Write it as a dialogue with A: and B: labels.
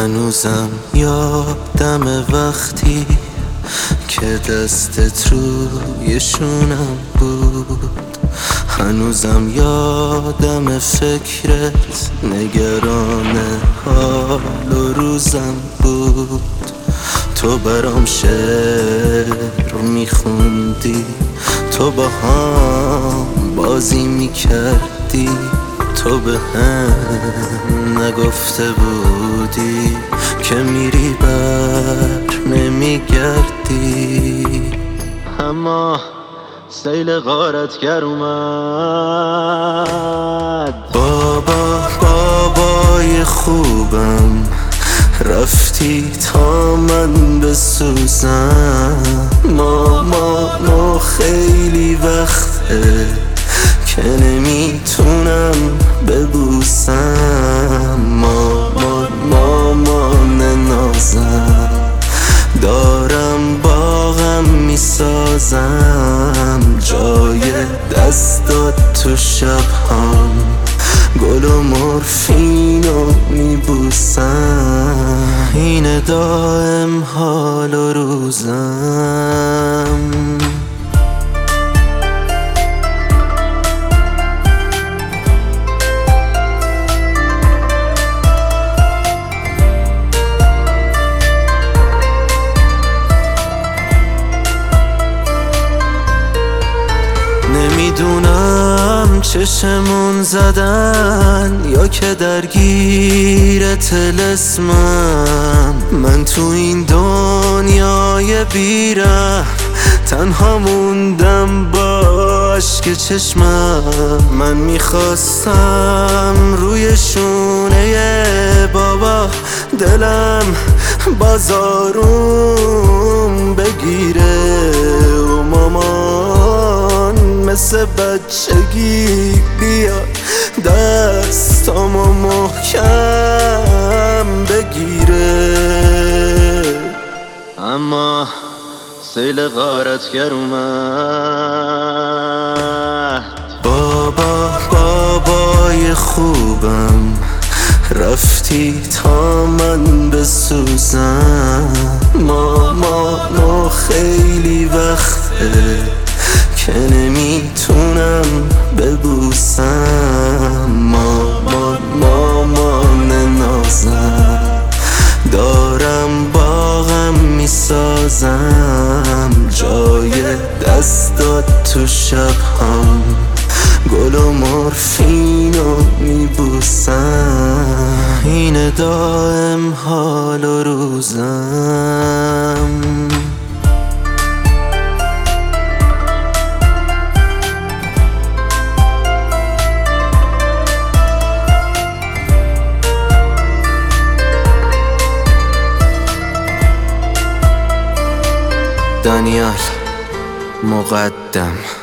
A: هنوزم یادم وقتی که دستت روی شونم بود، هنوزم یادم فکرت نگران حال و روزم بود. تو برام شعر میخوندی، تو با هم بازی میکردی، تو به هم نگفته بودی که میری بر نمیگردی. اما سیل غارتگر اومد. بابای خوبم رفتی تا من بسوزم. ماما خیلی وقته که نمیتونم ببوسم. مامان نازم دارم باغم میسازم، جای دستات تو شبهام گل و مورفینو میبوسم. اینه دائم حال و روزم. نمیدونم چشمون زدن یا که درگیر طلسمم. من تو این دنیای بی‌رحم تنها موندم با اشک چشمم. من میخواستم روی شونه بابا دلم بازاروم بگیره و مامان مثل بچگی بیا دستامو محکم بگیره. اما سیل غارتگر اومد. بابای خوبم رفتی تا من بسوزم. ماما خیلی وقته که نمیتونم ببوسم. مامان نازم دارم باغم میسازم، جای دستات تو شبهام گل و مورفینو میبوسم. اینه دائم حال و روزم. دانیال مقدم.